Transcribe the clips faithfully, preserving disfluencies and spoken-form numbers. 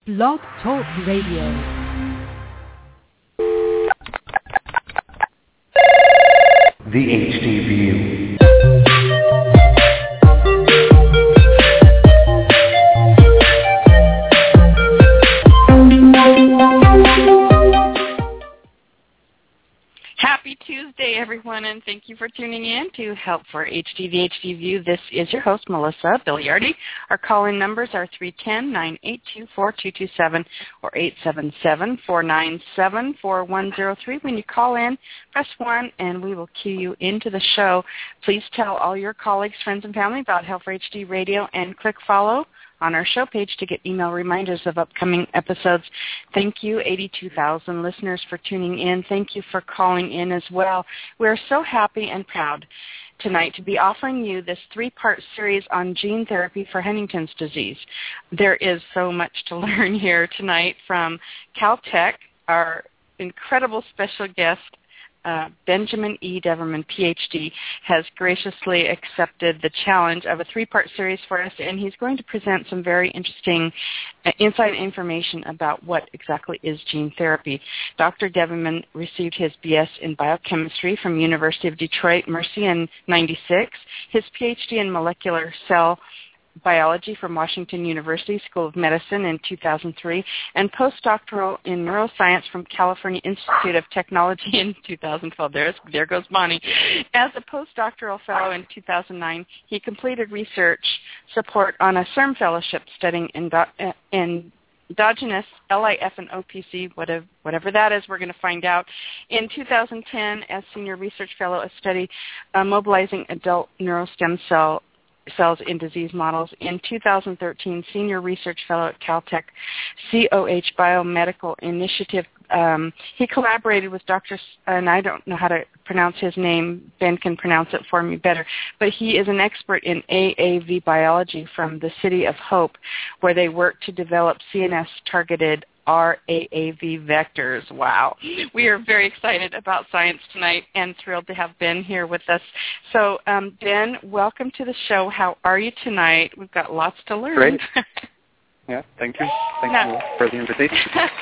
Blog Talk Radio. The H D View. Happy Tuesday, everyone, and thank you for tuning in to Help for H D, the H D View. This is your host, Melissa Biliardi. Our call-in numbers are three one zero, nine eight two, four two two seven or eight seven seven, four nine seven, four one zero three. When you call in, press one, and we will cue you into the show. Please tell all your colleagues, friends, and family about Help for H D Radio, and click follow on our show page to get email reminders of upcoming episodes. Thank you, eighty-two thousand listeners, for tuning in. Thank you for calling in as well. We're so happy and proud tonight to be offering you this three-part series on gene therapy for Huntington's disease. There is so much to learn here tonight from Caltech, our incredible special guest, Uh, Benjamin E. Deverman, P H D, has graciously accepted the challenge of a three-part series for us, and he's going to present some very interesting uh, inside information about what exactly is gene therapy. Doctor Deverman received his B S in biochemistry from University of Detroit Mercy in ninety-six, his P H D in molecular cell biology from Washington University School of Medicine in two thousand three, and postdoctoral in neuroscience from California Institute of Technology in two thousand twelve. There's, there goes Bonnie. As a postdoctoral fellow in two thousand nine, he completed research support on a C E R M fellowship studying endo- in endogenous L I F and O P C, whatever, whatever that is, we're going to find out. In two thousand ten, as senior research fellow, a study uh, mobilizing adult neurostem cell cells in disease models. In two thousand thirteen, Senior Research Fellow at Caltech C O H Biomedical Initiative. Um, he collaborated with Doctor, and I don't know how to pronounce his name, Ben can pronounce it for me better, but he is an expert in A A V biology from the City of Hope, where they work to develop C N S-targeted R A A V vectors. Wow. We are very excited about science tonight and thrilled to have Ben here with us. So, um, Ben, welcome to the show. How are you tonight? We've got lots to learn. Great. Yeah, thank you. Thank now, you for the invitation.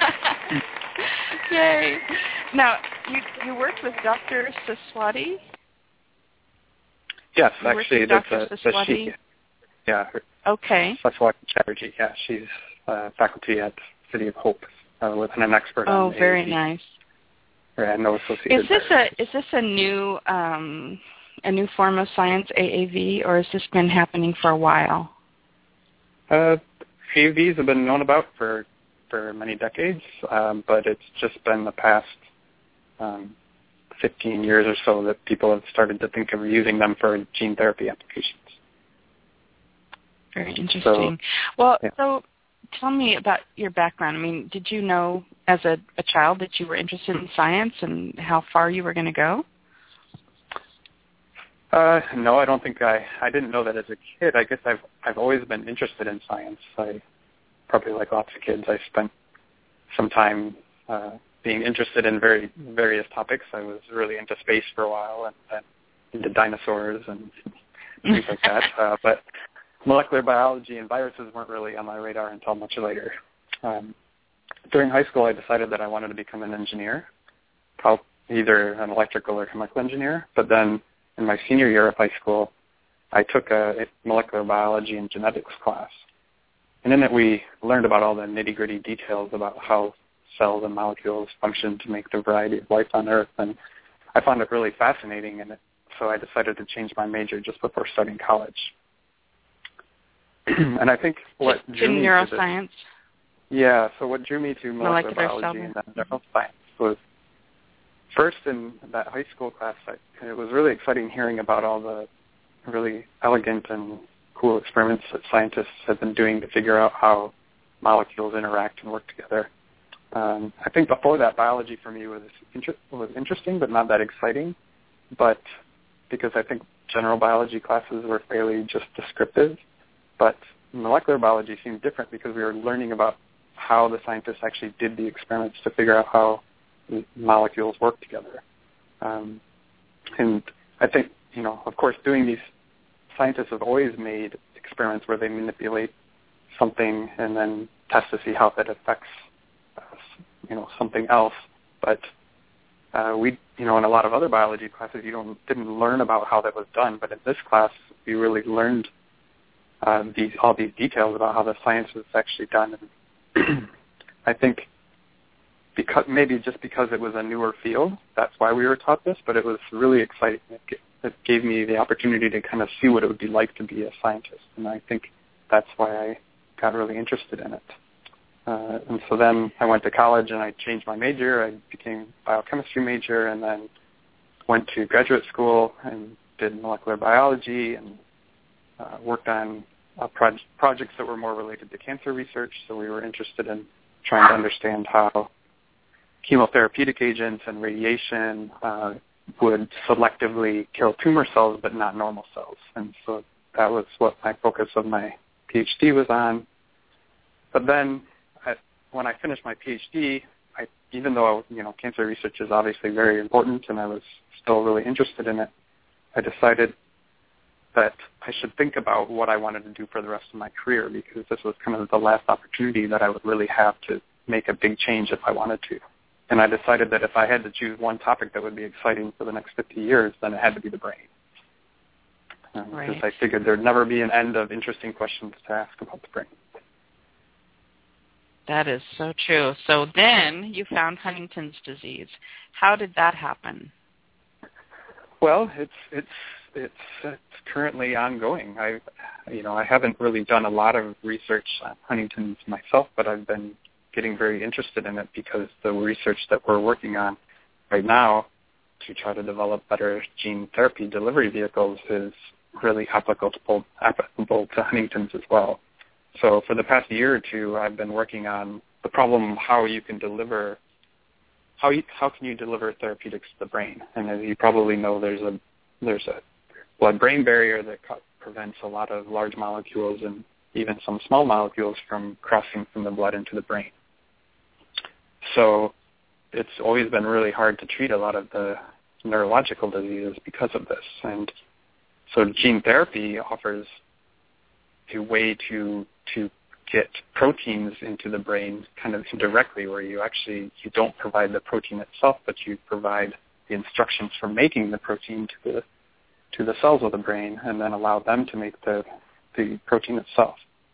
Yay. Now, you, you worked with Doctor Saswati? Yes, you actually, that's a, a she. Yeah. Her, okay. Saswati Chatterjee. Yeah, she's uh, faculty at City of Hope uh, with an expert oh, on Oh, very A A V. Nice. Yeah, no associated. Is this a is this a new um, a new form of science, A A V, or has this been happening for a while? Uh, A A Vs have been known about for for many decades, um, but it's just been the past um, fifteen years or so that people have started to think of using them for gene therapy applications. Very interesting. So, well, yeah. so. Tell me about your background. I mean, did you know as a, a child that you were interested in science and how far you were going to go? Uh, no, I don't think I. I didn't know that as a kid. I guess I've I've always been interested in science. I probably like lots of kids. I spent some time uh, being interested in very various topics. I was really into space for a while and then into dinosaurs and things like that. Uh, but molecular biology and viruses weren't really on my radar until much later. Um, during high school, I decided that I wanted to become an engineer, probably either an electrical or chemical engineer. But then in my senior year of high school, I took a molecular biology and genetics class. And in it, we learned about all the nitty-gritty details about how cells and molecules function to make the variety of life on Earth. And I found it really fascinating, and so I decided to change my major just before starting college. And I think what to, drew to me neuroscience. to this, yeah, so what drew me to molecular, molecular biology and then neuroscience was first in that high school class, I, it was really exciting hearing about all the really elegant and cool experiments that scientists have been doing to figure out how molecules interact and work together. Um, I think before that, biology for me was inter- was interesting, but not that exciting. But because I think general biology classes were fairly just descriptive. But molecular biology seemed different because we were learning about how the scientists actually did the experiments to figure out how molecules work together. Um, and I think, you know, of course, doing these, scientists have always made experiments where they manipulate something and then test to see how that affects, uh, you know, something else. But uh, we, you know, in a lot of other biology classes, you don't didn't learn about how that was done. But in this class, we really learned uh, these all these details about how the science was actually done. And I think because maybe just because it was a newer field, that's why we were taught this. But it was really exciting. It, it gave me the opportunity to kind of see what it would be like to be a scientist, and I think that's why I got really interested in it. Uh, and so then I went to college and I changed my major. I became a biochemistry major and then went to graduate school and did molecular biology and uh, worked on uh, proj- projects that were more related to cancer research. So we were interested in trying to understand how chemotherapeutic agents and radiation uh, would selectively kill tumor cells but not normal cells. And so that was what my focus of my PhD was on. But then I, when I finished my PhD, I, even though, you know, cancer research is obviously very important and I was still really interested in it, I decided that I should think about what I wanted to do for the rest of my career, because this was kind of the last opportunity that I would really have to make a big change if I wanted to. And I decided that if I had to choose one topic that would be exciting for the next fifty years, then it had to be the brain. Um, right. Because I figured there'd never be an end of interesting questions to ask about the brain. That is so true. So then you found Huntington's disease. How did that happen? Well, it's it's it's, it's currently ongoing. I, you know, I haven't really done a lot of research on Huntington's myself, but I've been getting very interested in it because the research that we're working on right now to try to develop better gene therapy delivery vehicles is really applicable applicable to Huntington's as well. So for the past year or two, I've been working on the problem of how you can deliver, how you, how can you deliver therapeutics to the brain? And as you probably know, there's a there's a blood-brain barrier that co- prevents a lot of large molecules and even some small molecules from crossing from the blood into the brain. So it's always been really hard to treat a lot of the neurological diseases because of this. And so gene therapy offers a way to to get proteins into the brain kind of indirectly, where you actually you don't provide the protein itself, but you provide the instructions for making the protein to the to the cells of the brain, and then allow them to make the the protein itself.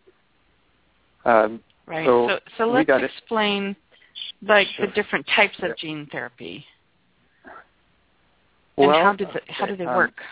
Um, right. So, so, so let's explain like sure. the different types of gene therapy. Well, and how did the, how do they um, work?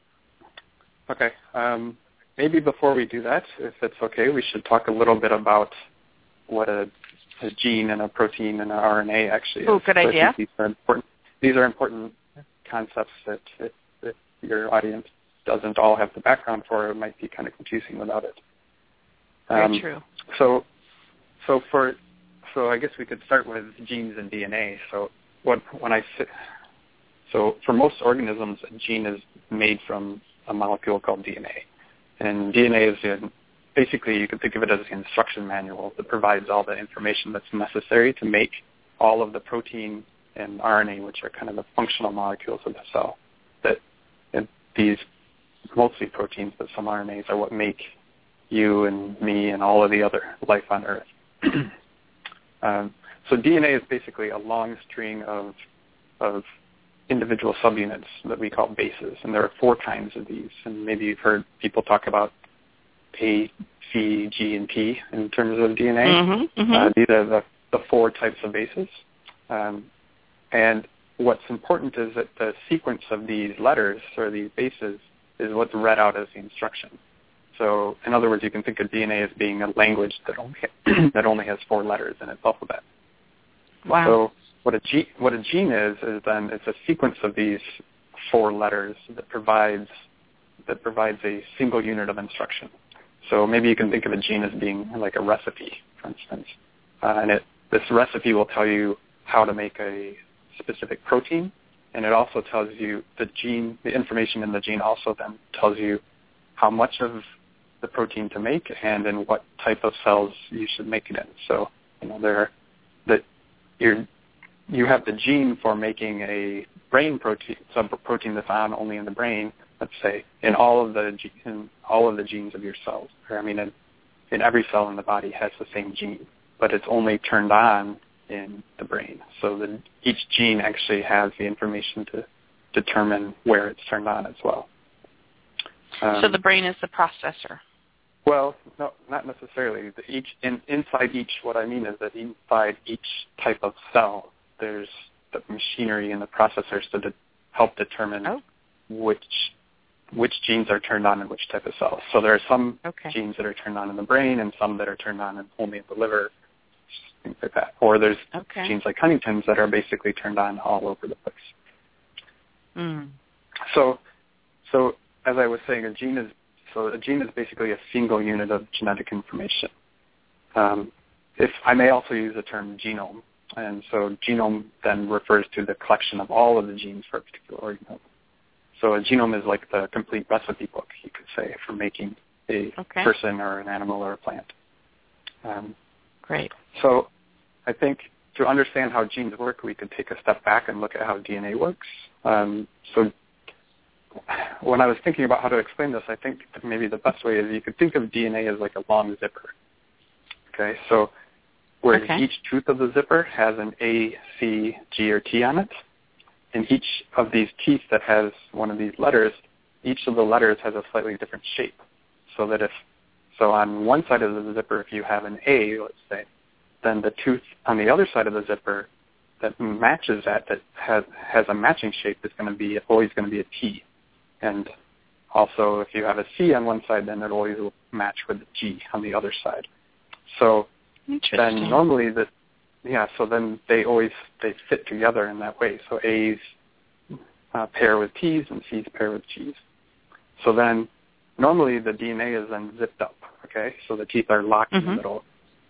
Okay. Um, maybe before we do that, if it's okay, we should talk a little bit about what a, a gene and a protein and an R N A actually is. Oh, good so idea. These are important. These are important concepts that if, if your audience doesn't all have the background for, it might be kind of confusing without it. Um, Very true. So, so for so I guess we could start with genes and D N A. So what when I say, so for most organisms, a gene is made from a molecule called D N A, and D N A is in, basically you can think of it as the instruction manual that provides all the information that's necessary to make all of the protein and R N A, which are kind of the functional molecules of the cell. That and these mostly proteins, but some R N As are what make you and me and all of the other life on Earth. um, so D N A is basically a long string of of individual subunits that we call bases, and there are four kinds of these. And maybe you've heard people talk about A, C, G, and P in terms of D N A. Mm-hmm, mm-hmm. Uh, these are the, the four types of bases. Um, and what's important is that the sequence of these letters or these bases is what's read out as the instruction. So, in other words, you can think of D N A as being a language that only that only has four letters in its alphabet. Wow. So, what a gene what a gene is is then it's a sequence of these four letters that provides that provides a single unit of instruction. So maybe you can think of a gene as being like a recipe, for instance, uh, and it this recipe will tell you how to make a specific protein, and it also tells you the gene the information in the gene also then tells you how much of the protein to make and in what type of cells you should make it in. So, you know, there that you're, you have the gene for making a brain protein, subprotein that's on only in the brain, let's say, in all of the in all of the genes of your cells. Or, I mean, in in every cell in the body has the same gene, but it's only turned on in the brain. So the, each gene actually has the information to determine where it's turned on as well. Um, so the brain is the processor. Well, no, not necessarily. The each in, inside each, what I mean is that inside each type of cell, there's the machinery and the processors to de- help determine oh. which which genes are turned on in which type of cells. So there are some okay. genes that are turned on in the brain and some that are turned on in, only in the liver, things like that. Or there's okay. genes like Huntington's that are basically turned on all over the place. Mm. So, so as I was saying, a gene is so a gene is basically a single unit of genetic information. Um, if I may also use the term genome, and so genome then refers to the collection of all of the genes for a particular organism. So a genome is like the complete recipe book, you could say, for making a okay. person or an animal or a plant. Um, Great. So I think to understand how genes work, we could take a step back and look at how D N A works. Um, so when I was thinking about how to explain this, I think maybe the best way is you could think of D N A as like a long zipper. Okay, so where okay. each tooth of the zipper has an A, C, G, or T on it, and each of these teeth that has one of these letters, each of the letters has a slightly different shape. So that if, so on one side of the zipper, if you have an A, let's say, then the tooth on the other side of the zipper that matches that, that has has a matching shape, is going to be always going to be a T. And also, if you have a C on one side, then it always will match with a G on the other side. So then normally the yeah, so then they always they fit together in that way. So A's uh, pair with T's and C's pair with G's. So then normally the D N A is then zipped up. Okay, so the teeth are locked mm-hmm. in the middle.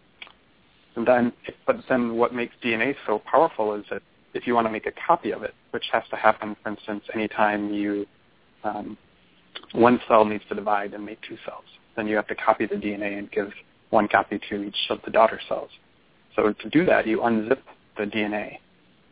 And then, but then what makes D N A so powerful is that if you want to make a copy of it, which has to happen, for instance, anytime you um, one cell needs to divide and make two cells, then you have to copy the D N A and give one copy to each of the daughter cells. So to do that, you unzip the D N A,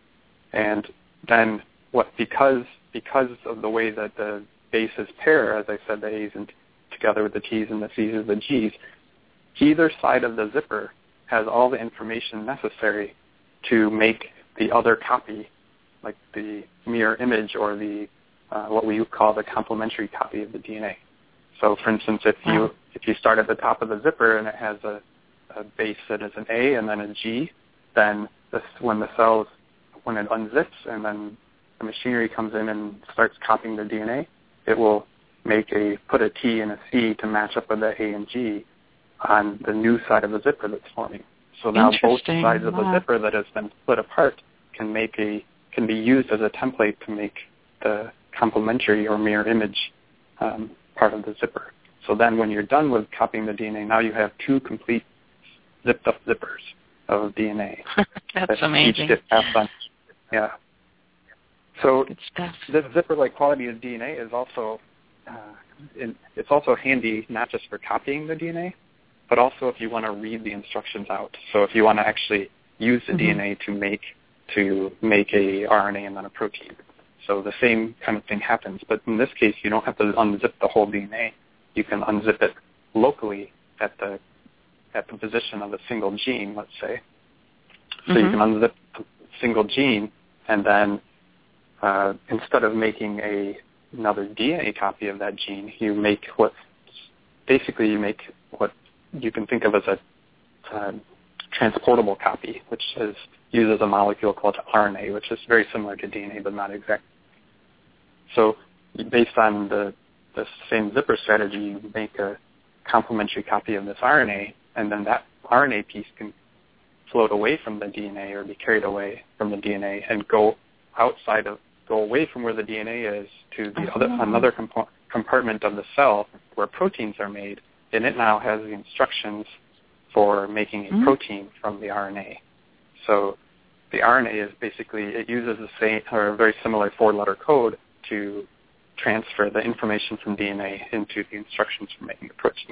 and then what? Because because of the way that the bases pair, as I said, the A's and together with the T's and the C's and the G's, either side of the zipper has all the information necessary to make the other copy, like the mirror image or the uh, what we call the complementary copy of the D N A. So, for instance, if you wow. if you start at the top of the zipper and it has a, a base that is an A and then a G, then this, when the cells when it unzips and then the machinery comes in and starts copying the D N A, it will make a put a T and a C to match up with the A and G on the new side of the zipper that's forming. So now both sides of the wow. zipper that has been split apart can make a can be used as a template to make the complementary or mirror image um, part of the zipper. So then when you're done with copying the D N A, now you have two complete zipped up zippers of D N A. That's that amazing. Each get passed on. Yeah. So this zipper-like quality of D N A is also uh, in, it's also handy not just for copying the D N A, but also if you want to read the instructions out. So if you want to actually use the mm-hmm. D N A to make to make a R N A and then a protein. So the same kind of thing happens. But in this case, you don't have to unzip the whole D N A. You can unzip it locally at the at the position of a single gene, let's say. So mm-hmm. you can unzip a single gene, and then uh, instead of making a another D N A copy of that gene, you make what basically you make what you can think of as a uh, transportable copy, which is uses a molecule called R N A, which is very similar to D N A but not exact. So based on the, the same zipper strategy, you make a complementary copy of this R N A, and then that R N A piece can float away from the D N A or be carried away from the D N A and go outside of, go away from where the D N A is to the other, another compo- compartment of the cell where proteins are made, and it now has the instructions for making a mm-hmm. protein from the R N A. So the R N A is basically, it uses the same or a very similar four-letter code to transfer the information from D N A into the instructions for making a protein.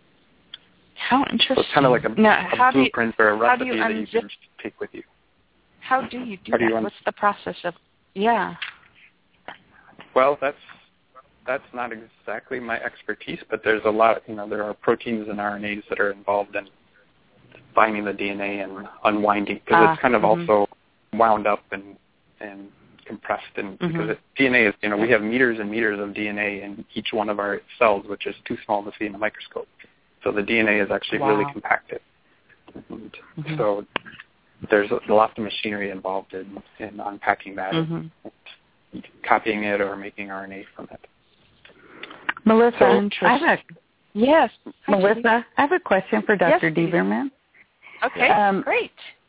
How interesting. So it's kind of like a, now, a blueprint you, or a recipe you that unzip, you can take with you. How do you do how that? Do you un- What's the process of, yeah. Well, that's that's not exactly my expertise, but there's a lot, you know, there are proteins and R N As that are involved in binding the D N A and unwinding, because ah, it's kind of mm-hmm. also wound up and, and compressed, and mm-hmm. because it, D N A is, you know, we have meters and meters of D N A in each one of our cells, which is too small to see in a microscope. So the D N A is actually wow. really compacted. And mm-hmm. so there's a lot of machinery involved in, in unpacking that, mm-hmm. and copying it or making R N A from it. Melissa, So I have a, yes. Hi, Melissa, Judy. I have a question for Doctor Yes, please. Deverman. Okay, Um, great.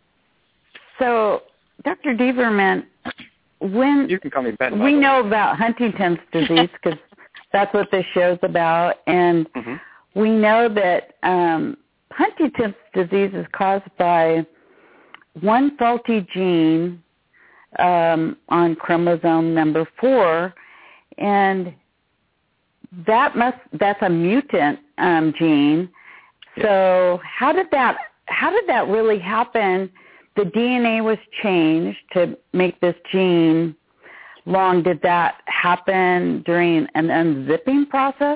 So, Doctor Deverman, when You can call me Ben. we know about Huntington's disease, because that's what this show's about, and Mm-hmm. we know that um, Huntington's disease is caused by one faulty gene um, on chromosome number four, and that must that's a mutant um, gene. So how did that how did that really happen? The D N A was changed to make this gene long. Did that happen during an unzipping process?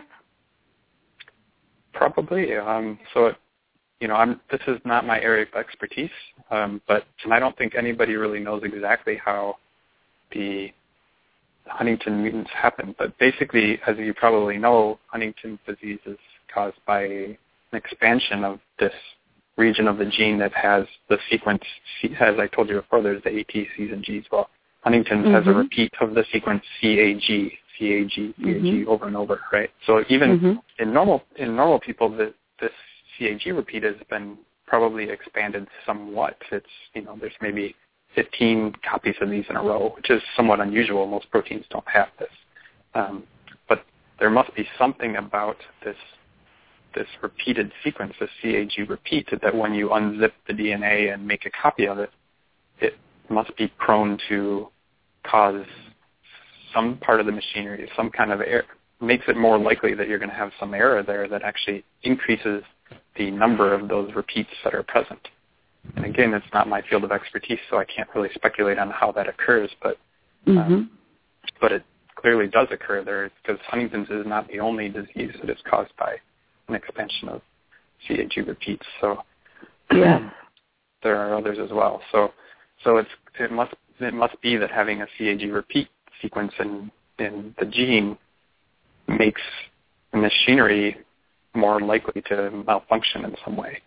Probably. Um, so, it, you know, I'm, this is not my area of expertise, um, but and I don't think anybody really knows exactly how the Huntington mutants happen. But basically, as you probably know, Huntington's disease is caused by an expansion of this region of the gene that has the sequence, as I told you before, there's the A, T, C's, and G's. Well, Huntington's mm-hmm. has a repeat of the sequence C A G, C A G, C A G mm-hmm. over and over, right? So even mm-hmm. in normal in normal people, the, this C A G repeat has been probably expanded somewhat. It's, you know, there's maybe fifteen copies of these in a row, which is somewhat unusual. Most proteins don't have this. Um, but there must be something about this this repeated sequence, the C A G repeat, that when you unzip the D N A and make a copy of it, it must be prone to cause some part of the machinery, some kind of error, makes it more likely that you're going to have some error there that actually increases the number of those repeats that are present. And again, it's not my field of expertise, so I can't really speculate on how that occurs, but mm-hmm. um, but it clearly does occur there, because Huntington's is not the only disease that is caused by an expansion of C A G repeats. So yeah. there are others as well. So so it's it must it must be that having a C A G repeat sequence in, in the gene makes the machinery more likely to malfunction in some way.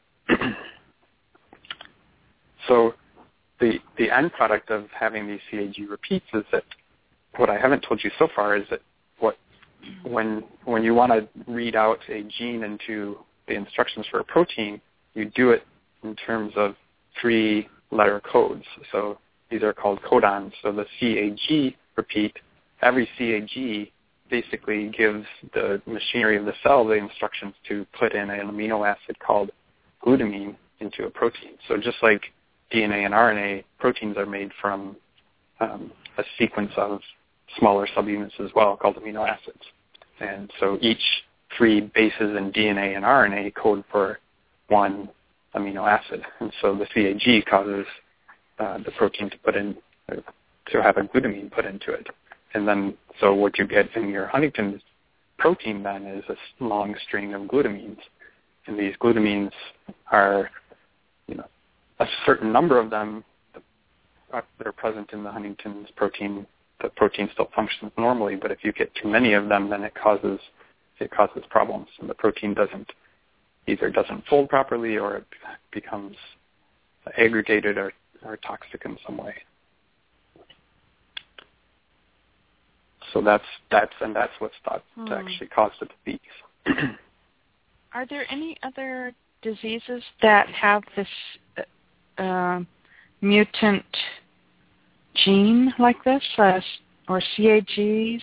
So the the end product of having these C A G repeats is that what I haven't told you so far is that what when when you want to read out a gene into the instructions for a protein, you do it in terms of three letter codes. So these are called codons. So the C A G repeat, every C A G basically gives the machinery of the cell the instructions to put in an amino acid called glutamine into a protein. So just like D N A and R N A, proteins are made from um, a sequence of smaller subunits as well called amino acids. And so each three bases in D N A and R N A code for one amino acid. And so the C A G causes uh, the protein to put in, uh, to have a glutamine put into it. And then, so what you get in your Huntington's protein then is a long string of glutamines. And these glutamines are, you know, a certain number of them that are present in the Huntington's protein. The protein still functions normally, but if you get too many of them, then it causes it causes problems, and the protein doesn't either doesn't fold properly, or it becomes aggregated or, or toxic in some way. So that's that's and that's what's thought hmm. to actually cause the disease. Are there any other diseases that have this uh, mutant gene like this, uh, or C A Gs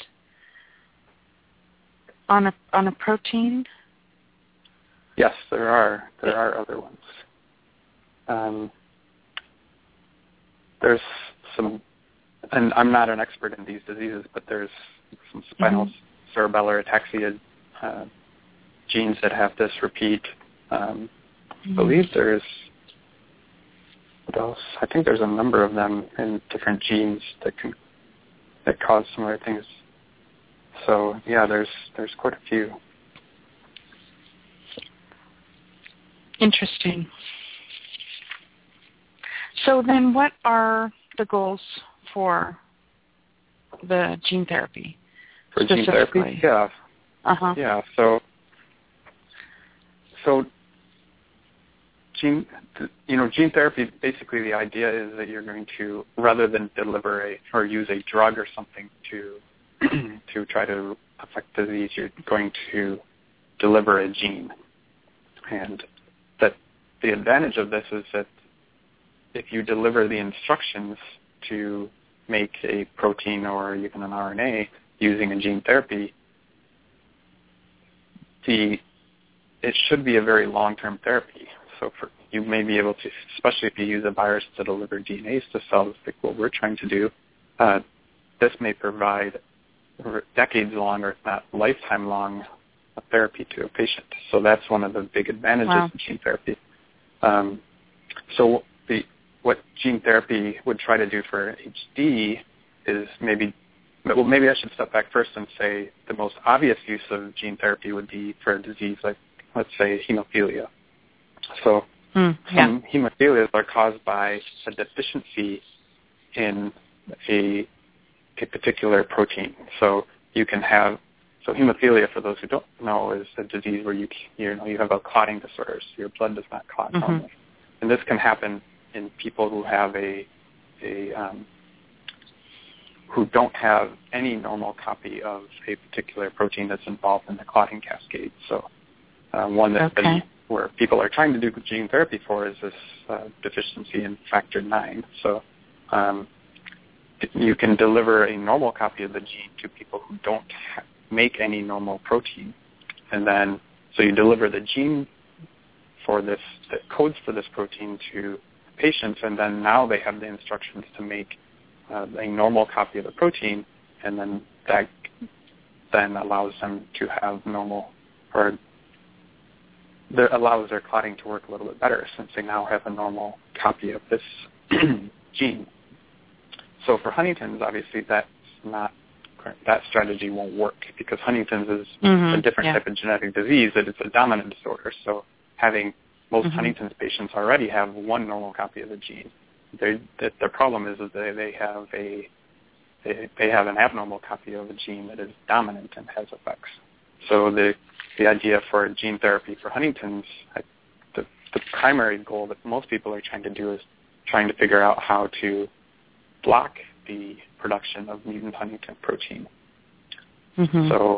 on a on a protein? Yes, there are. There are other ones. Um, there's some, and I'm not an expert in these diseases, but there's some spinal mm-hmm. cerebellar ataxia uh, genes that have this repeat. Um, mm-hmm. I believe there's, what else? I think there's a number of them in different genes that can that cause some other things. So yeah, there's there's quite a few. Interesting. So then what are the goals for the gene therapy? For gene therapy? Yeah. Uh-huh. Yeah, so so gene you know, gene therapy, basically the idea is that you're going to, rather than deliver a or use a drug or something to to try to affect disease, you're going to deliver a gene. And that the advantage of this is that if you deliver the instructions to make a protein or even an R N A using a gene therapy, the it should be a very long-term therapy. So for, you may be able to, especially if you use a virus to deliver D N As to cells like what we're trying to do, uh, this may provide decades-long or if not lifetime-long therapy to a patient. So that's one of the big advantages wow. of gene therapy. Um, so the, what gene therapy would try to do for H D is maybe, well, maybe I should step back first and say the most obvious use of gene therapy would be for a disease like, let's say, hemophilia. So mm, yeah. some hemophilias are caused by a deficiency in a, a particular protein. So you can have, so hemophilia, for those who don't know, is a disease where you you know you have a clotting disorder, so your blood does not clot mm-hmm. normally, and this can happen in people who have a a um, who don't have any normal copy of a particular protein that's involved in the clotting cascade. So uh, one that okay. study where people are trying to do gene therapy for is this uh, deficiency in factor nine. So um, you can deliver a normal copy of the gene to people who don't ha- make any normal protein, and then so you deliver the gene for this that codes for this protein to patients, and then now they have the instructions to make uh, a normal copy of the protein, and then that then allows them to have normal, or that allows their clotting to work a little bit better since they now have a normal copy of this gene. So for Huntington's, obviously that's not, that strategy won't work because Huntington's is mm-hmm. a different yeah. type of genetic disease, that it's a dominant disorder. So having most mm-hmm. Huntington's patients already have one normal copy of the gene. They, that their problem is that they, they have a they, they have an abnormal copy of a gene that is dominant and has effects. So the the idea for gene therapy for Huntington's, I, the the primary goal that most people are trying to do is trying to figure out how to block the production of mutant Huntington protein. Mm-hmm. So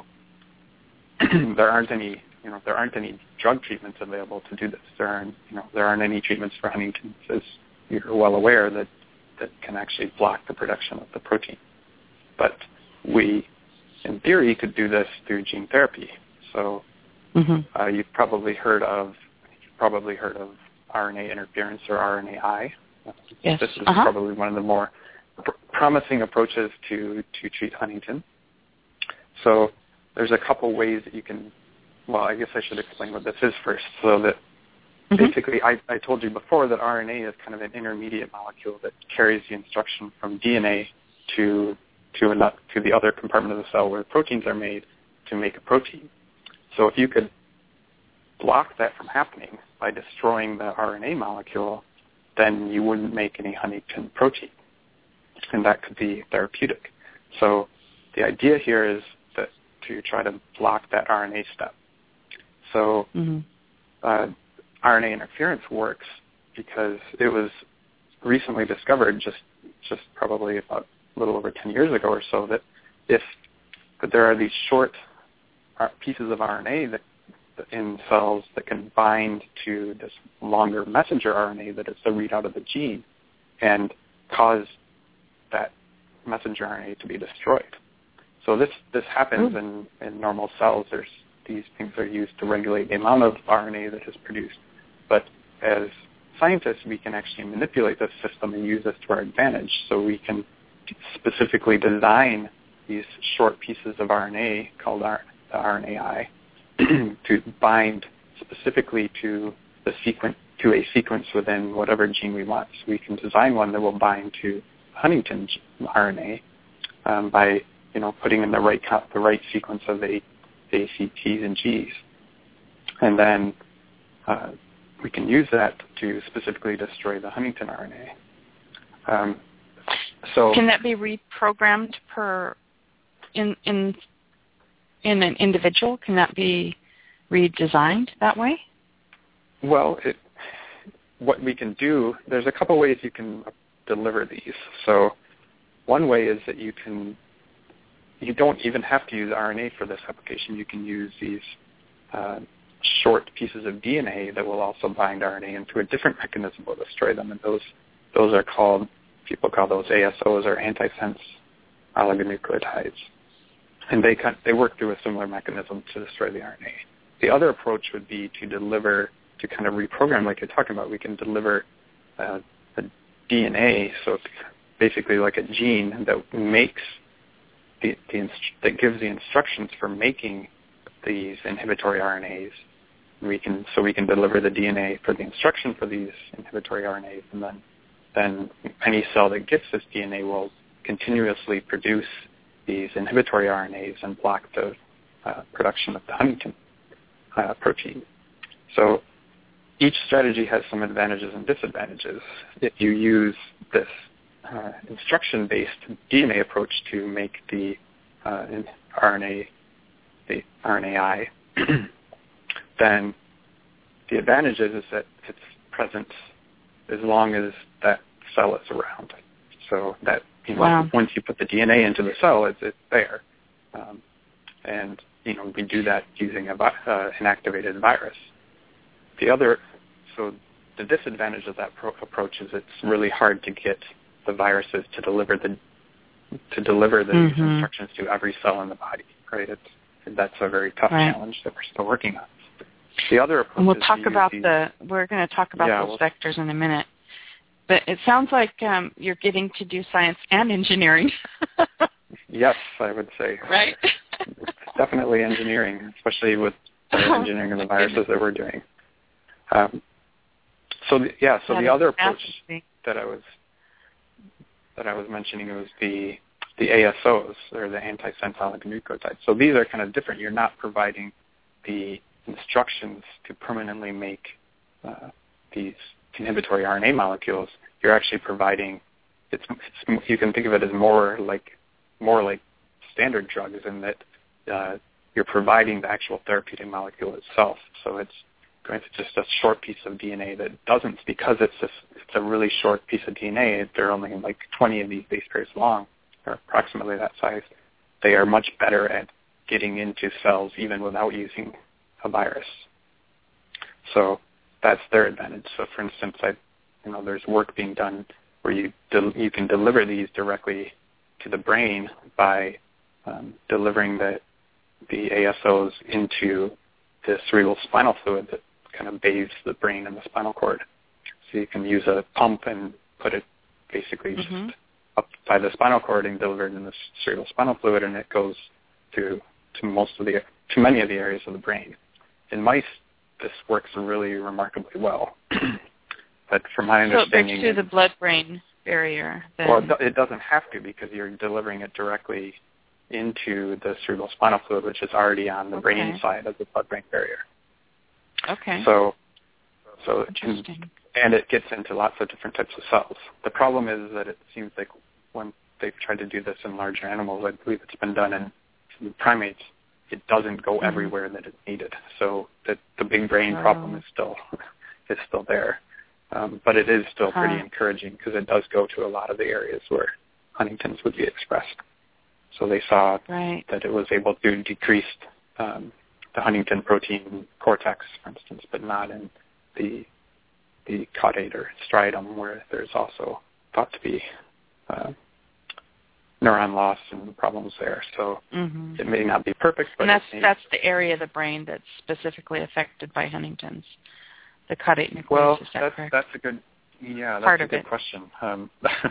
there aren't any, you know, there aren't any drug treatments available to do this. There aren't, you know, there aren't any treatments for Huntington's, as you're well aware, that that can actually block the production of the protein. But we, in theory, could do this through gene therapy. So mm-hmm. uh, you've probably heard of you've probably heard of R N A interference or R N A I. Yes. This is uh-huh. probably one of the more pr- promising approaches to, to treat Huntington. So there's a couple ways that you can, well, I guess I should explain what this is first. So that mm-hmm. basically I, I told you before that R N A is kind of an intermediate molecule that carries the instruction from D N A to to, a, to the other compartment of the cell where proteins are made to make a protein. So if you could block that from happening by destroying the R N A molecule, then you wouldn't make any Huntington protein, and that could be therapeutic. So the idea here is that to try to block that R N A step. So mm-hmm. uh, R N A interference works because it was recently discovered, just just probably about a little over ten years ago or so, that if that there are these short pieces of R N A that in cells that can bind to this longer messenger R N A that is the readout of the gene and cause that messenger R N A to be destroyed. So this this happens in, in normal cells. There's these things are used to regulate the amount of R N A that is produced. But as scientists, we can actually manipulate this system and use this to our advantage. So we can specifically design these short pieces of R N A called R- the R N A I to bind specifically to the sequence to a sequence within whatever gene we want. So we can design one that will bind to Huntington R N A um, by you know, putting in the right the right sequence of A, A, C, T's, and G's, and then uh, we can use that to specifically destroy the Huntington R N A. Um, so can that be reprogrammed per in in in an individual? Can that be redesigned that way? Well, it, what we can do, there's a couple ways you can deliver these. So one way is that you can, you don't even have to use R N A for this application. You can use these uh, short pieces of D N A that will also bind R N A into a different mechanism will destroy them, and those those are called, people call those A S Os or antisense oligonucleotides, and they kind they work through a similar mechanism to destroy the R N A. The other approach would be to deliver, to kind of reprogram, like you're talking about. We can deliver uh, a D N A, so it's basically like a gene that makes the, the inst- that gives the instructions for making these inhibitory R N As. We can so we can deliver the D N A for the instruction for these inhibitory R N As, and then then any cell that gets this D N A will continuously produce these inhibitory R N As and block the uh, production of the Huntington uh, protein. So each strategy has some advantages and disadvantages. If you use this uh, instruction-based D N A approach to make the uh, R N A, the R N A I, then the advantage is, is that it's present as long as that cell is around. So that, you know, wow. once you put the D N A into the cell, it's, it's there. Um, and, you know, we do that using a, uh, an activated virus. The other, so the disadvantage of that pro- approach is it's really hard to get the viruses to deliver the to deliver the mm-hmm. instructions to every cell in the body, right? It's, that's a very tough right. challenge that we're still working on. The other approach and we'll is talk to about use the, we're going to talk about yeah, those we'll, vectors in a minute. But it sounds like um, you're getting to do science and engineering. Yes, I would say. Right. It's definitely engineering, especially with the oh, engineering of the viruses that we're doing. Um, so the, yeah, so that the other approach that I was that I was mentioning was the the A S Os, or the antisense oligonucleotides. So these are kind of different. You're not providing the instructions to permanently make uh, these inhibitory R N A molecules. You're actually providing, it's, it's you can think of it as more like more like standard drugs, in that uh, you're providing the actual therapeutic molecule itself. So it's going to just a short piece of D N A that doesn't, because it's just, it's a really short piece of D N A. They're only like twenty of these base pairs long, or approximately that size. They are much better at getting into cells even without using a virus. So that's their advantage. So, for instance, I, you know, there's work being done where you del- you can deliver these directly to the brain by um, delivering the the A S Os into the cerebral spinal fluid that kind of bathes the brain and the spinal cord. So you can use a pump and put it basically mm-hmm. just up by the spinal cord and deliver it in the cerebral spinal fluid, and it goes to to most of the to many of the areas of the brain. In mice, this works really remarkably well. But from my so understanding, it breaks through the blood-brain barrier. Then. Well, it doesn't have to, because you're delivering it directly into the cerebral spinal fluid, which is already on the okay. brain side of the blood-brain barrier. Okay. So, so Interesting. and it gets into lots of different types of cells. The problem is that it seems like when they've tried to do this in larger animals, I believe it's been done in, in primates, it doesn't go mm-hmm. everywhere that it's needed. So the the big brain oh. problem is still is still there. Um, but it is still pretty huh. encouraging, because it does go to a lot of the areas where Huntington's would be expressed. So they saw right. that it was able to decrease um, the Huntington protein cortex, for instance, but not in the the caudate or striatum, where there's also thought to be uh, neuron loss and problems there. So mm-hmm. it may not be perfect, but and that's may, that's the area of the brain that's specifically affected by Huntington's, the caudate nucleus. Well, is that that's correct? that's a good yeah, that's Part a of good it. question. Um,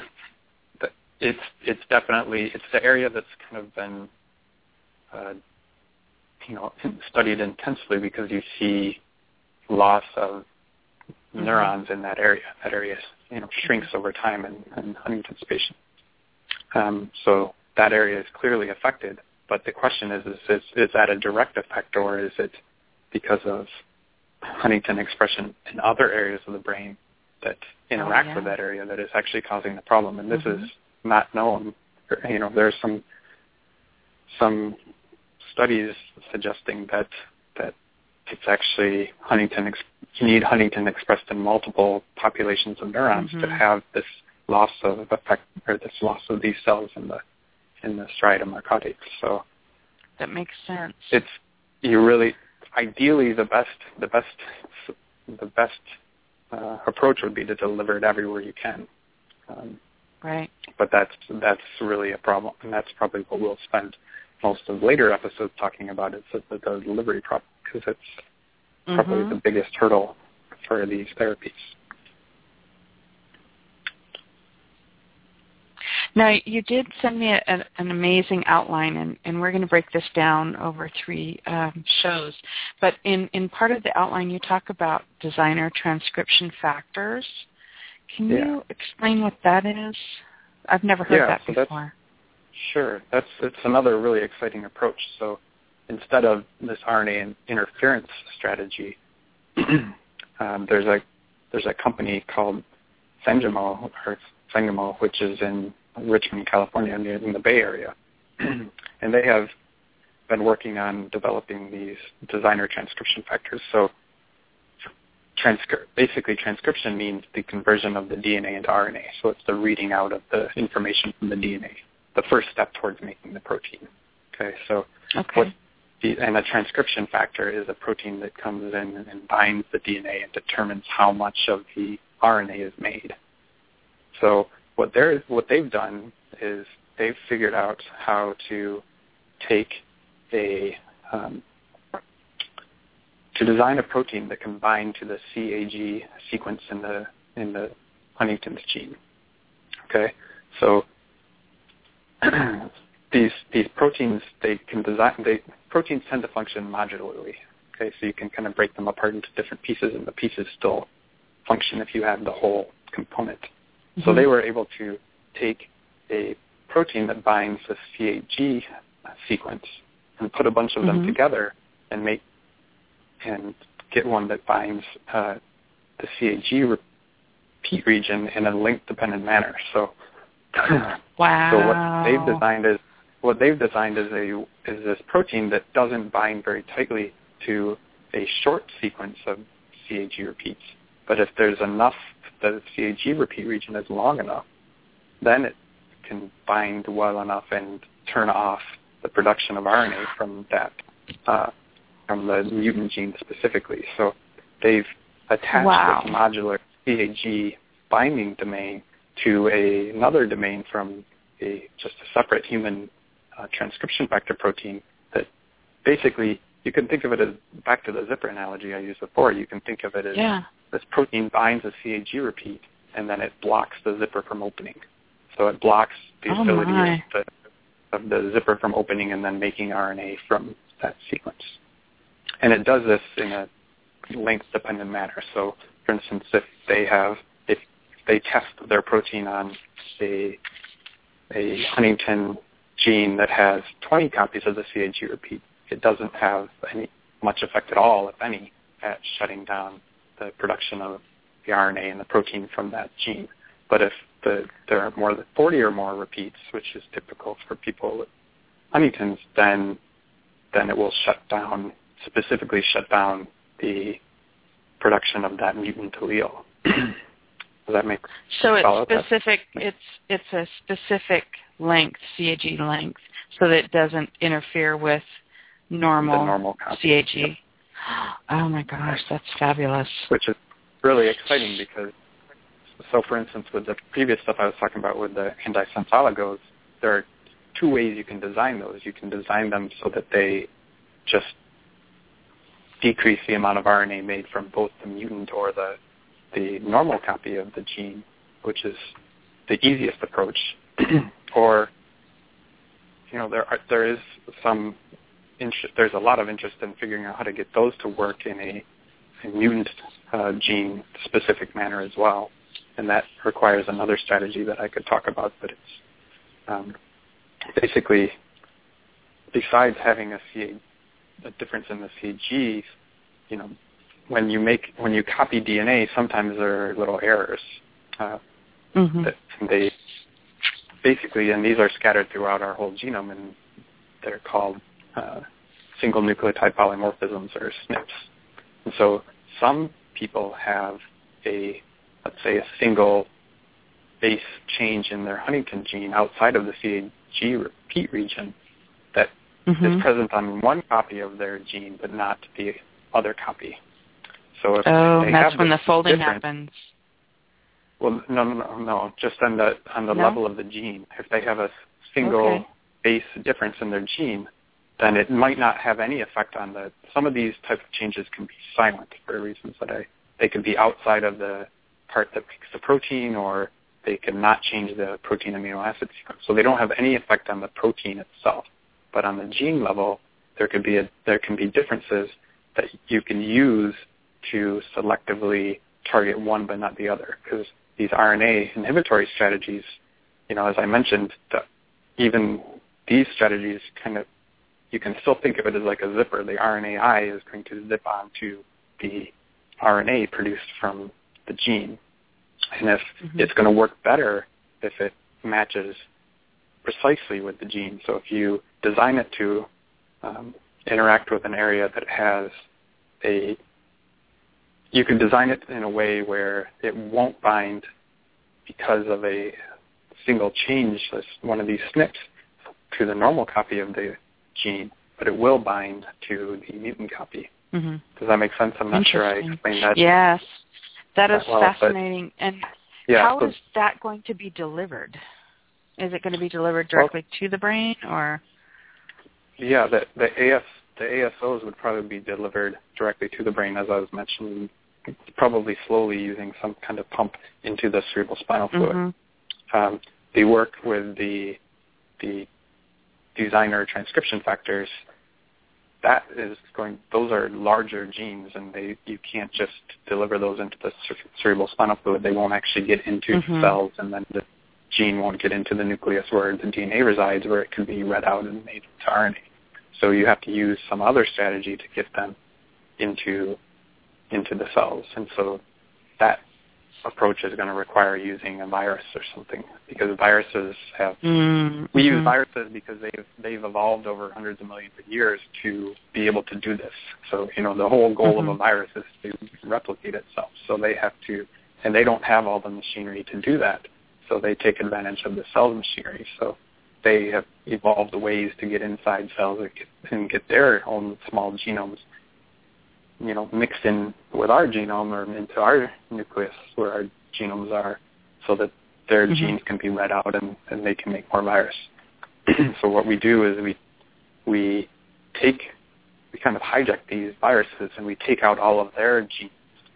it's it's definitely it's the area that's kind of been uh, you know studied intensely, because you see loss of mm-hmm. neurons in that area. That area you know shrinks over time in, in Huntington's patients. Um, so that area is clearly affected. But the question is, is, is, is that a direct effect, or is it because of Huntington expression in other areas of the brain that interact oh, yeah. with that area that is actually causing the problem? And this mm-hmm. is not known. You know, there's some some studies suggesting that that it's actually Huntington. You need Huntington expressed in multiple populations of neurons mm-hmm. to have this loss of effect, or this loss of these cells in the in the striatum or cortex. So that makes sense. It's you really ideally the best the best the best uh, approach would be to deliver it everywhere you can. Um, right. But that's that's really a problem, and that's probably what we'll spend most of later episodes talking about. Is the, the delivery problem, because it's mm-hmm. probably the biggest hurdle for these therapies. Now, you did send me a, a, an amazing outline, and, and we're going to break this down over three um, shows. But in, in part of the outline, you talk about designer transcription factors. Can yeah. you explain what that is? I've never heard yeah, that so before. That's, sure. That's it's another really exciting approach. So instead of this R N A interference strategy, um, there's a there's a company called Sangamo, or Sangamo, which is in Richmond, California, in the Bay Area. And they have been working on developing these designer transcription factors. So transcri- basically transcription means the conversion of the D N A into R N A. So it's the reading out of the information from the D N A, the first step towards making the protein. Okay, so okay. what the, and a transcription factor is a protein that comes in and binds the D N A and determines how much of the R N A is made. So what they're what they've done is they've figured out how to take a um, to design a protein that can bind to the C A G sequence in the in the Huntington's gene. Okay, so these these proteins they can design they proteins tend to function modularly. Okay, so you can kind of break them apart into different pieces, and the pieces still function if you have the whole component. So they were able to take a protein that binds the C A G sequence and put a bunch of them mm-hmm. together and make and get one that binds uh, the C A G repeat region in a length-dependent manner. So, wow. so what they've designed is what they've designed is a is this protein that doesn't bind very tightly to a short sequence of C A G repeats. But if there's enough, the C A G repeat region is long enough, then it can bind well enough and turn off the production of R N A from that, uh, from the mutant gene specifically. So they've attached wow. this modular C A G binding domain to a, another domain from a just a separate human uh, transcription factor protein that basically you can think of it as, back to the zipper analogy I used before, you can think of it as yeah. this protein binds a C A G repeat, and then it blocks the zipper from opening. So it blocks the oh ability my. of the, of the zipper from opening and then making R N A from that sequence. And it does this in a length-dependent manner. So, for instance, if they have, if they test their protein on a, a Huntington gene that has twenty copies of the C A G repeat, it doesn't have any much effect at all, if any, at shutting down the production of the R N A and the protein from that gene. But if the, there are more than forty or more repeats, which is typical for people with Huntington's, then then it will shut down, specifically shut down the production of that mutant allele. Does that make so it's specific? It's it's a specific length, C A G length, so that it doesn't interfere with normal, normal C A G. Yep. Oh my gosh, that's fabulous. Which is really exciting because, so for instance, with the previous stuff I was talking about with the antisense oligos, there are two ways you can design those. You can design them so that they just decrease the amount of R N A made from both the mutant or the the normal copy of the gene, which is the easiest approach. Or, you know, there are, there is some interest, there's a lot of interest in figuring out how to get those to work in a, a mutant uh, gene specific manner as well, and that requires another strategy that I could talk about, but it's um, basically, besides having a, C A, a difference in the C A Gs, you know, when you make when you copy D N A, sometimes there are little errors. Uh, mm-hmm. that they basically, and these are scattered throughout our whole genome, and they're called uh, single nucleotide polymorphisms, or S N Ps. And so some people have a, let's say, a single base change in their Huntington gene outside of the C A G repeat region that mm-hmm. is present on one copy of their gene, but not the other copy. So if oh, they that's have when the folding difference, happens. Well, no, no, no, no. Just on the on the no? level of the gene. If they have a single okay. base difference in their gene, then it might not have any effect on the. Some of these types of changes can be silent for reasons that I. They could be outside of the part that makes the protein, or they could not change the protein amino acid sequence. So they don't have any effect on the protein itself. But on the gene level, there could be a, there can be differences that you can use to selectively target one but not the other, because these R N A inhibitory strategies, you know, as I mentioned, the, even these strategies kind of, you can still think of it as like a zipper. The R N A I is going to zip onto the R N A produced from the gene. And if mm-hmm. it's going to work better if it matches precisely with the gene. So if you design it to um, interact with an area that has a, you can design it in a way where it won't bind because of a single change, as one of these S N Ps, to the normal copy of the gene, but it will bind to the mutant copy. Mm-hmm. Does that make sense? I'm not sure I explained that. Yes. That is well, fascinating. And yeah, how so, is that going to be delivered? Is it going to be delivered directly well, to the brain, or? Yeah, the the A S the A S Os would probably be delivered directly to the brain, as I was mentioning, probably slowly using some kind of pump into the cerebral spinal fluid. Mm-hmm. Um, they work with the the designer transcription factors. That is going; those are larger genes, and they you can't just deliver those into the cerebral spinal fluid. They won't actually get into mm-hmm. cells, and then the gene won't get into the nucleus where the D N A resides, where it can be read out and made into R N A. So you have to use some other strategy to get them into into the cells, and so that approach is going to require using a virus or something, because viruses have mm-hmm. we use viruses because they've they've evolved over hundreds of millions of years to be able to do this. So you know the whole goal mm-hmm. of a virus is to replicate itself. So they have to, and they don't have all the machinery to do that. So they take advantage of the cell machinery. So they have evolved ways to get inside cells and get, and get their own small genomes, you know, mixed in with our genome or into our nucleus where our genomes are, so that their mm-hmm. genes can be read out and, and they can make more virus. So what we do is we we take, we kind of hijack these viruses and we take out all of their genes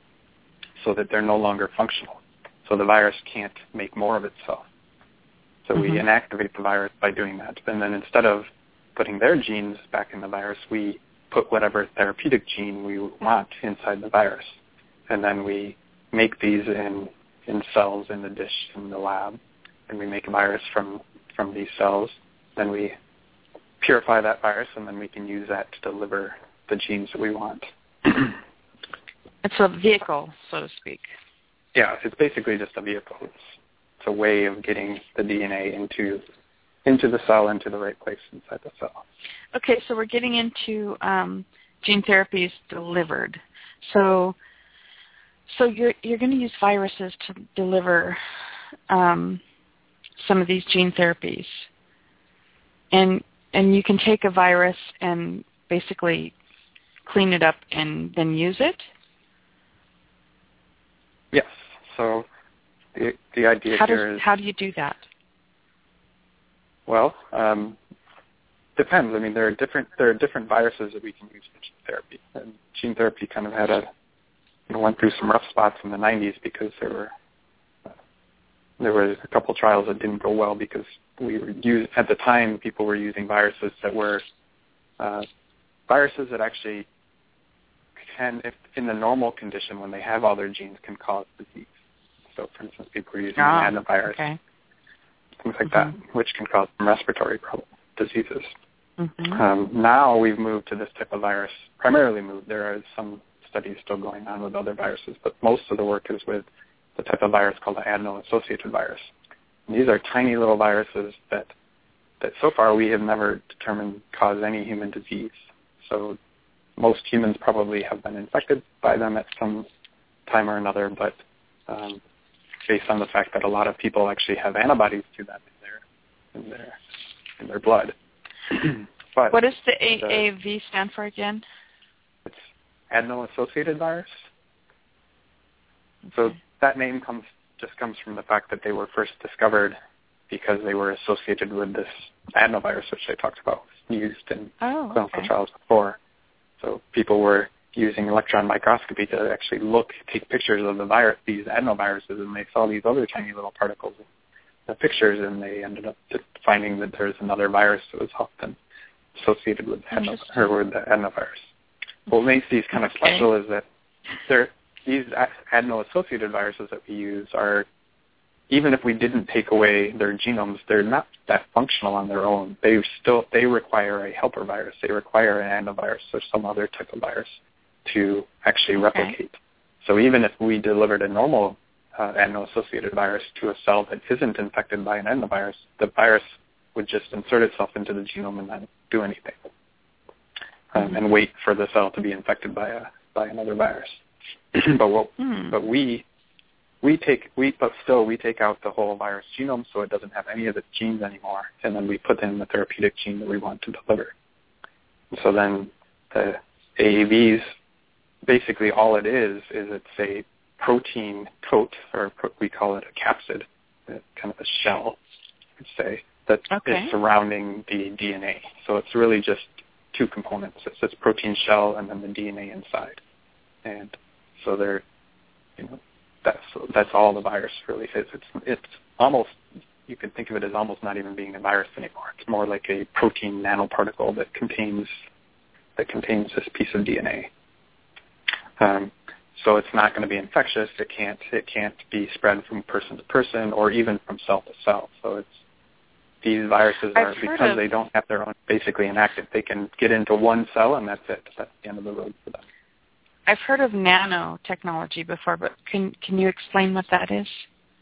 so that they're no longer functional. So the virus can't make more of itself. So mm-hmm. we inactivate the virus by doing that. And then instead of putting their genes back in the virus, we put whatever therapeutic gene we want inside the virus. And then we make these in, in cells in the dish in the lab. And we make a virus from, from these cells. Then we purify that virus, and then we can use that to deliver the genes that we want. It's a vehicle, so to speak. Yeah, it's basically just a vehicle. It's, it's a way of getting the D N A into into the cell, into the right place inside the cell. Okay, so we're getting into um, gene therapies delivered. So, so you're you're going to use viruses to deliver um, some of these gene therapies, and and you can take a virus and basically clean it up and then use it. Yes. So the the idea how here does, is how do you do that? Well, um, depends. I mean, there are different there are different viruses that we can use for gene therapy. And gene therapy kind of had a you know, went through some rough spots in the nineties because there were uh, there were a couple trials that didn't go well because we were use, at the time people were using viruses that were uh, viruses that actually can, if in the normal condition when they have all their genes, can cause disease. So, for instance, people were using oh, an adenovirus. Okay. things like mm-hmm. that, which can cause some respiratory problem, diseases. Mm-hmm. Um, now we've moved to this type of virus, primarily moved. There are some studies still going on with other viruses, but most of the work is with the type of virus called the adeno-associated virus. And these are tiny little viruses that, that so far we have never determined cause any human disease. So most humans probably have been infected by them at some time or another, but um, based on the fact that a lot of people actually have antibodies to them in their in their in their blood. But what does the A A V stand for again? It's adeno-associated virus. Okay. So that name comes just comes from the fact that they were first discovered because they were associated with this adenovirus, which I talked about, used in oh, clinical okay. trials before. So people were using electron microscopy to actually look, take pictures of the virus, these adenoviruses, and they saw these other tiny little particles in the pictures, and they ended up finding that there's another virus that was often associated with, adeno, or with the adenovirus. What makes these kind of okay. special is that they're, these adeno-associated viruses that we use are, even if we didn't take away their genomes, they're not that functional on their own. They still they require a helper virus. They require an adenovirus or some other type of virus to actually okay. replicate. So even if we delivered a normal uh, adeno-associated virus to a cell that isn't infected by an adenovirus, the virus would just insert itself into the genome and not do anything, um, mm-hmm. and wait for the cell to be infected by a by another virus. but what, mm. but we we take we but still we take out the whole virus genome, so it doesn't have any of its genes anymore, and then we put in the therapeutic gene that we want to deliver. So then the A A Vs, basically all it is is it's a protein coat, or we call it a capsid, kind of a shell, I'd say, that okay. is surrounding the D N A. So it's really just two components. It's this protein shell and then the D N A inside. And so they're, you know, that's that's all the virus really is. It's it's almost, you could think of it as almost not even being a virus anymore. It's more like a protein nanoparticle that contains that contains this piece of D N A. Um, so it's not going to be infectious. It can't it can't be spread from person to person or even from cell to cell. So it's these viruses are, because of, they don't have their own basically inactive, they can get into one cell and that's it. That's the end of the road for them. I've heard of nanotechnology before, but can can you explain what that is?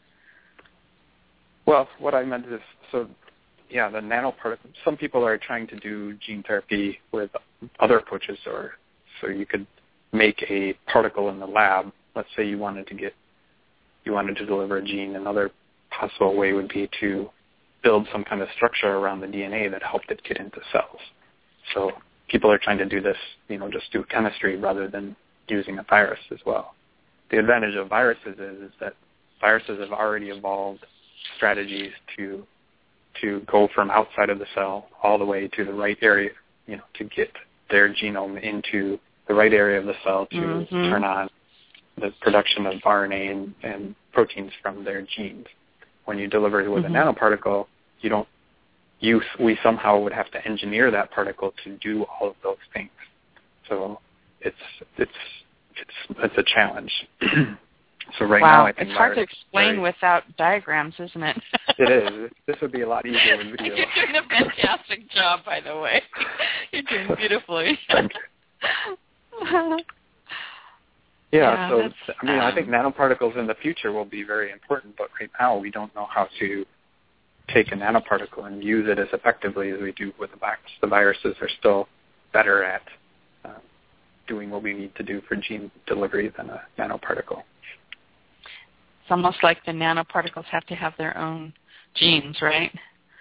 Well, what I meant is, so, yeah, the nanoparticle, some people are trying to do gene therapy with other approaches, or so you could make a particle in the lab. Let's say you wanted to get, you wanted to deliver a gene. Another possible way would be to build some kind of structure around the D N A that helped it get into cells. So people are trying to do this, you know, just do chemistry rather than using a virus as well. The advantage of viruses is, is that viruses have already evolved strategies to to go from outside of the cell all the way to the right area, you know, to get their genome into the right area of the cell to mm-hmm. turn on the production of R N A and, and proteins from their genes. When you deliver it with mm-hmm. a nanoparticle, you don't, you, we somehow would have to engineer that particle to do all of those things. So it's it's it's it's a challenge. So right wow. now, I think it's hard to explain very, without diagrams, isn't it? It is. This would be a lot easier with video. You're doing a fantastic job, by the way. You're doing beautifully. Thank you. Yeah, yeah, so I mean, um, I think nanoparticles in the future will be very important, but right now we don't know how to take a nanoparticle and use it as effectively as we do with the virus. The viruses are still better at uh, doing what we need to do for gene delivery than a nanoparticle. It's almost like the nanoparticles have to have their own genes, right?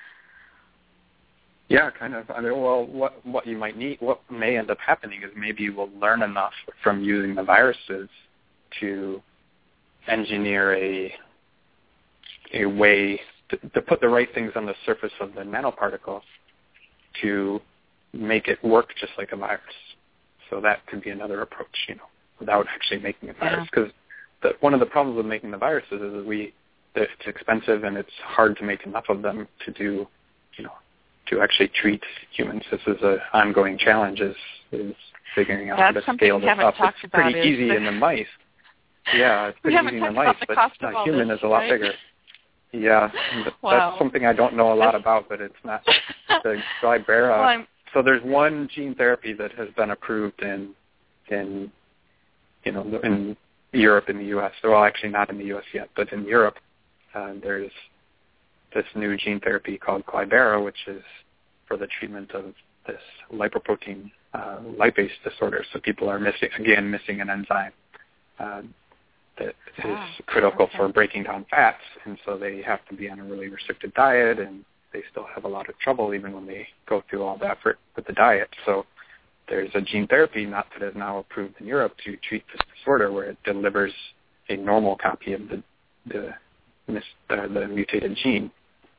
Yeah, kind of. I mean, well, what what you might need, what may end up happening is maybe we'll learn enough from using the viruses to engineer a a way to, to put the right things on the surface of the nanoparticle to make it work just like a virus. So that could be another approach, you know, without actually making a virus. Because yeah. one of the problems with making the viruses is that we that it's expensive and it's hard to make enough of them to do, you know, to actually treat humans. This is an ongoing challenge, is, is figuring out That's how to scale this up. It's pretty easy in the mice. Yeah, it's pretty easy in the mice, but a human is a lot right? bigger. Yeah, wow. That's something I don't know a lot about, but it's not the Glybera. Well, so there's one gene therapy that has been approved in, in, you know, in Europe and the U S. Well, actually not in the U S yet, but in Europe, uh, there's this new gene therapy called Glybera, which is for the treatment of this lipoprotein uh, lipase disorder. So people are missing, again, missing an enzyme uh, that is ah, critical okay. for breaking down fats, and so they have to be on a really restricted diet, and they still have a lot of trouble even when they go through all the effort with the diet. So there's a gene therapy not that is now approved in Europe to treat this disorder, where it delivers a normal copy of the the, mis, uh, the mutated gene.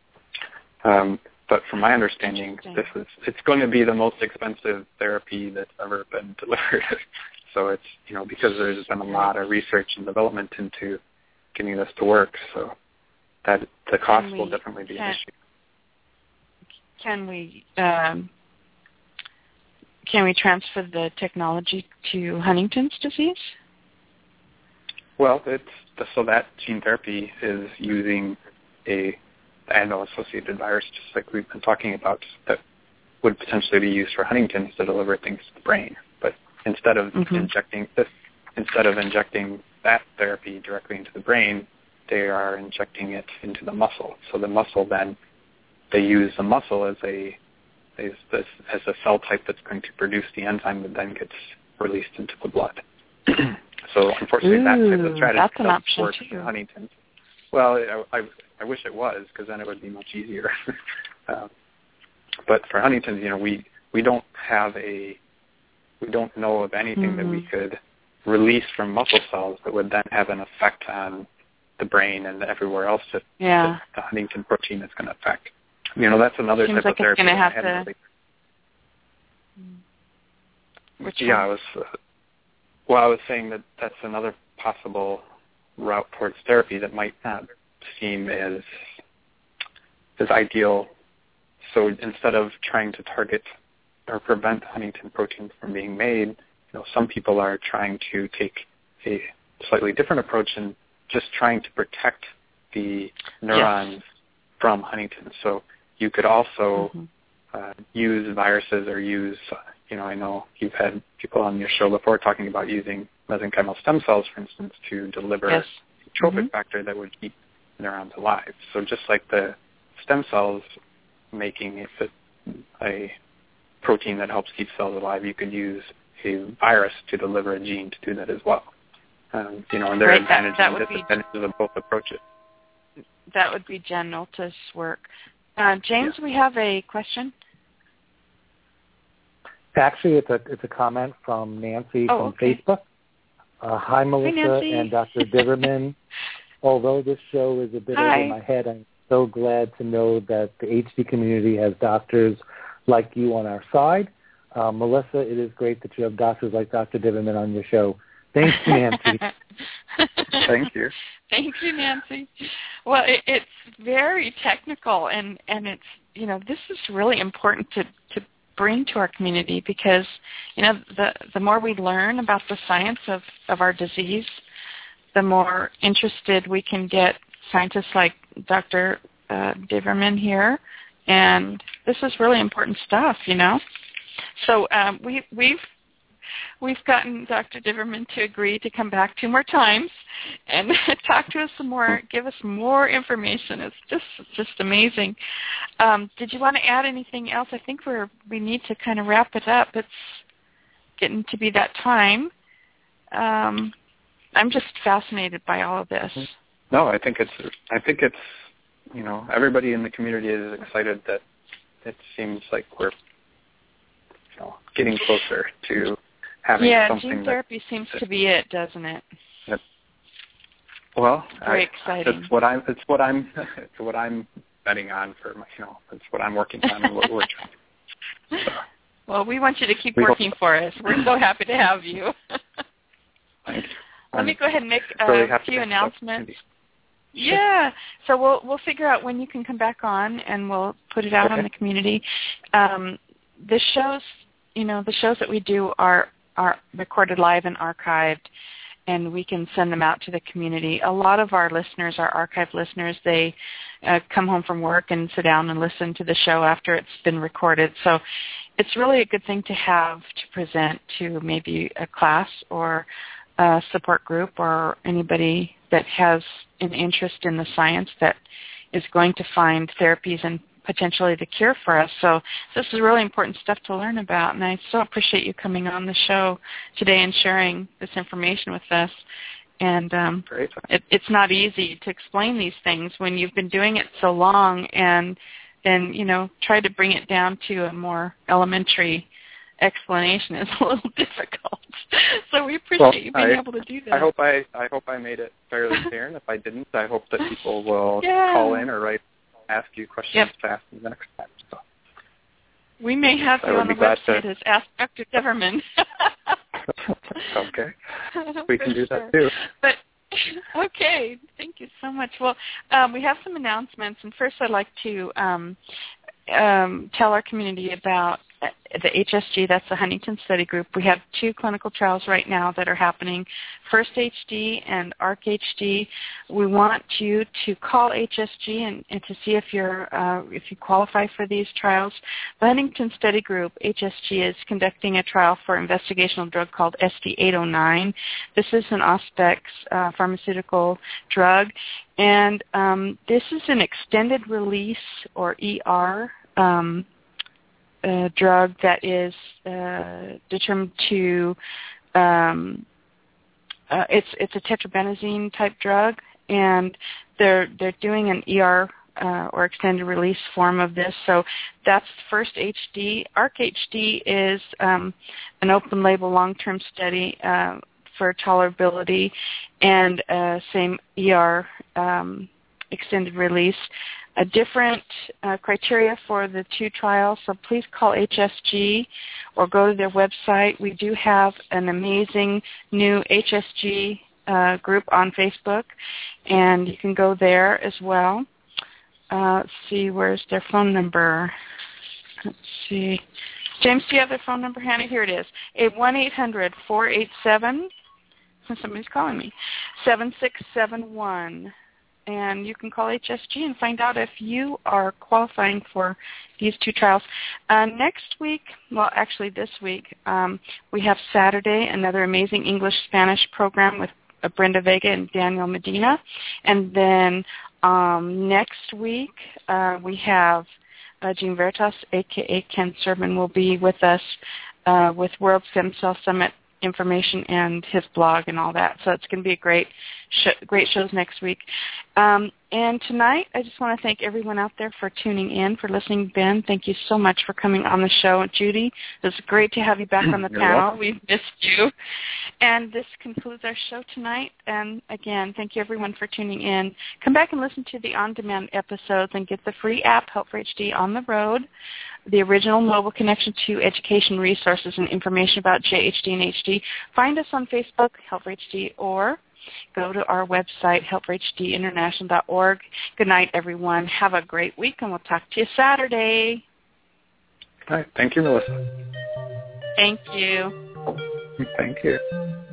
Um, but from my understanding, this is it's going to be the most expensive therapy that's ever been delivered. So it's, you know, because there's been a lot of research and development into getting this to work. So that the cost we, will definitely be can, an issue. Can we um, can we transfer the technology to Huntington's disease? Well, it's so that gene therapy is using a adeno-associated virus, just like we've been talking about, that would potentially be used for Huntington's to deliver things to the brain. But instead of mm-hmm. injecting this, instead of injecting that therapy directly into the brain, they are injecting it into the muscle. So the muscle then, they use the muscle as a as, this, as a cell type that's going to produce the enzyme that then gets released into the blood. So unfortunately, Ooh, that type of strategy doesn't work too. for Huntington's. Well, I, I, I wish it was, because then it would be much easier. uh, but for Huntington's, you know, we, we don't have a, we don't know of anything mm-hmm. that we could release from muscle cells that would then have an effect on the brain and everywhere else that, yeah. that the Huntington protein is going to affect. You know, that's another Seems type like of therapy it's that I have hadn't to... really... Which yeah, one? I was, uh, well, I was saying that that's another possible route towards therapy that might not seem as as ideal. So instead of trying to target or prevent Huntington protein from being made, you know, some people are trying to take a slightly different approach and just trying to protect the neurons yes. from Huntington. So you could also mm-hmm. uh, use viruses or use, uh, you know, I know you've had people on your show before talking about using mesenchymal stem cells, for instance, to deliver yes. a trophic mm-hmm. factor that would keep neurons alive. So just like the stem cells making a, a protein that helps keep cells alive, you could use a virus to deliver a gene to do that as well. Um, you know, and there are right, advantages that, that and disadvantages be, of both approaches. That would be Jen Nolte's work. Uh, James, yeah. we have a question. Actually, it's a it's a comment from Nancy oh, from okay. Facebook. Uh, hi, Melissa hi, and Doctor Diverman. Although this show is a bit hi. over my head, I'm so glad to know that the H D community has doctors like you on our side. Uh, Melissa, it is great that you have doctors like Doctor Diverman on your show. Thanks, Nancy. Thank you. Thank you, Nancy. Well, it, it's very technical, and, and it's, you know, this is really important to, to bring to our community because, you know, the, the more we learn about the science of, of our disease, the more interested we can get scientists like Doctor Uh, Diverman here, and this is really important stuff, you know. So um, we, we've we've gotten Doctor Diverman to agree to come back two more times and talk to us some more, give us more information. It's just it's just amazing. Um, did you want to add anything else? I think we're we need to kind of wrap it up. It's getting to be that time. Um, I'm just fascinated by all of this. No, I think it's I think it's you know everybody in the community is excited that it seems like we're you know getting closer to having yeah, something. Yeah, gene therapy that, seems that, to be it, doesn't it? That, well, very I, exciting. It's what I'm. It's what I'm. It's what I'm betting on for my. You know, it's what I'm working on and what we're trying. So, well, we want you to keep we working hope. for us. We're so happy to have you. Thank you. Let I'm me go ahead and make uh, really a few announcements. Yeah, so we'll we'll figure out when you can come back on, and we'll put it out okay. on the community. Um, the shows, you know, the shows that we do are are recorded live and archived, and we can send them out to the community. A lot of our listeners, our archive listeners, they uh, come home from work and sit down and listen to the show after it's been recorded. So it's really a good thing to have to present to maybe a class or a support group or anybody that has an interest in the science that is going to find therapies and potentially the cure for us. So this is really important stuff to learn about, and I so appreciate you coming on the show today and sharing this information with us. And um, Great. It, it's not easy to explain these things when you've been doing it so long, and then, you know, try to bring it down to a more elementary explanation is a little difficult. So we appreciate well, you being I, able to do that. I hope I, I hope I made it fairly clear, and if I didn't, I hope that people will yeah. call in or write, ask you questions yep. to ask me the next time. So. We may have I you on the website to... as Ask Doctor Deverman. Okay. We can do sure. that too. But okay, thank you so much. Well, um, we have some announcements, and first I'd like to um, um, tell our community about the H S G, that's the Huntington Study Group. We have two clinical trials right now that are happening, FIRST H D and ARC H D. We want you to call H S G and, and to see if you're uh, if you qualify for these trials. The Huntington Study Group, H S G, is conducting a trial for investigational drug called S D eight oh nine. This is an Auspex uh, pharmaceutical drug, and um, this is an extended release, or E R, um, a drug that is uh, determined to um, uh, it's it's a tetrabenazine type drug, and they're they're doing an E R uh, or extended release form of this. So that's FIRST H D. ARC H D is um, an open label long term study uh, for tolerability, and uh, same E R um, extended release. A different uh, criteria for the two trials, so please call H S G or go to their website. We do have an amazing new H S G uh, group on Facebook, and you can go there as well. Uh, let's see, where's their phone number? Let's see. James, do you have their phone number handy? Here it is, one eight hundred four eight seven, somebody's calling me, seven six seven one. And you can call H S G and find out if you are qualifying for these two trials. Uh, next week, well, actually this week, um, we have Saturday, another amazing English-Spanish program with uh, Brenda Vega and Daniel Medina. And then um, next week, uh, we have uh, Jean Veritas, a k a. Ken Serban, will be with us uh, with World Stem Cell Summit information and his blog and all that. So it's going to be a great sh- great shows next week. Um, and tonight, I just want to thank everyone out there for tuning in, for listening. Ben, thank you so much for coming on the show. Judy, it was great to have you back on the You're panel. welcome. We've missed you. And this concludes our show tonight. And again, thank you everyone for tuning in. Come back and listen to the on-demand episodes and get the free app, Help for H D on the Road, the original mobile connection to education resources and information about J H D and H D. Find us on Facebook, Help for H D, or go to our website, help for H D international dot org. Good night, everyone. Have a great week, and we'll talk to you Saturday. All right. Thank you, Melissa. Thank you. Thank you.